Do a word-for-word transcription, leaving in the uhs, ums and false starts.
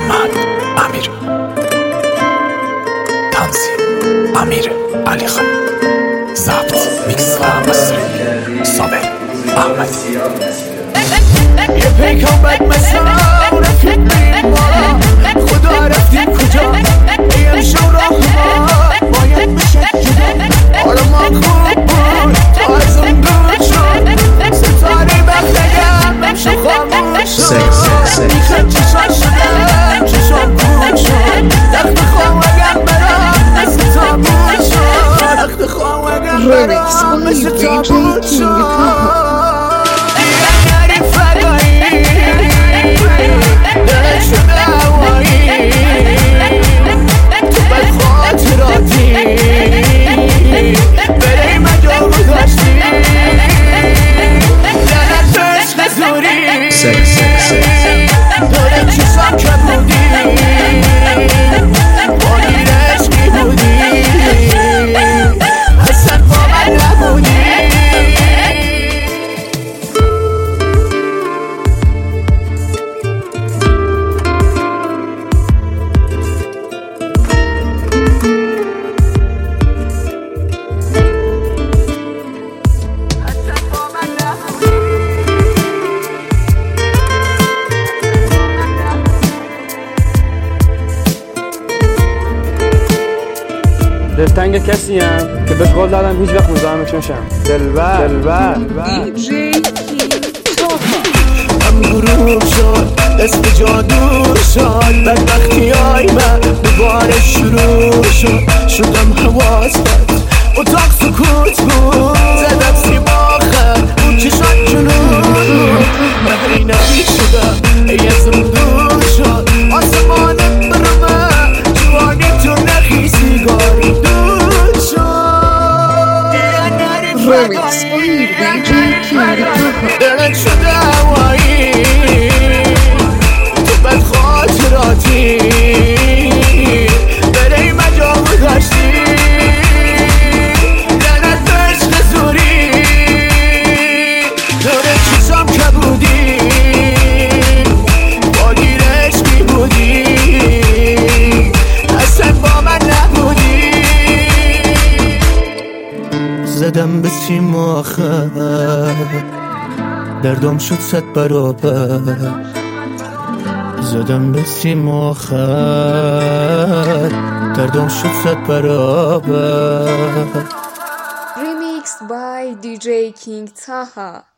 محمد امیر، تنظیم امیر علی خان، ضبط میکس و مستری صابر احمدی. یه پیکان بد مثلا رفیق بریم مارا، خدا رفتیم کجا ایم شو راه ما باید بشه جدا. حالا ما خوب بود تا از اون دور شد، ستاره بختگم نمشه خاموش شد. میخواد چشان شدم چشان بود شد، دخت خواهگم برام مثل تابود شد، دخت خواهگم برام مثل تابود شد. دلتنگ کسی هم که بهش قول دادم هیچ وقت مزاحمش نشم. دلبر دلبر هم گروه شد اسم جادو شد، بدبختی های من دوباره شروع شد. شدم حواست اتاق سکوت بود، زدم سیما خد اون چشان جنون مهری نبی شدم ای از اون دور شد. آسمان برمه جوانی تو نخی سیگاری دود شد. Remix by دی جی King دلت شده هوایی تو بد خاطراتی، برای مجاب داشتی دلت عشق زوری، دور چیزام که بودی با گیر عشقی بودی، اصلا با من نبودی. زدم به سیم آخر دردم شد صد برابر، زدم به سیم آخر دردم شد صد برابر. Remix by دی جی King Taha.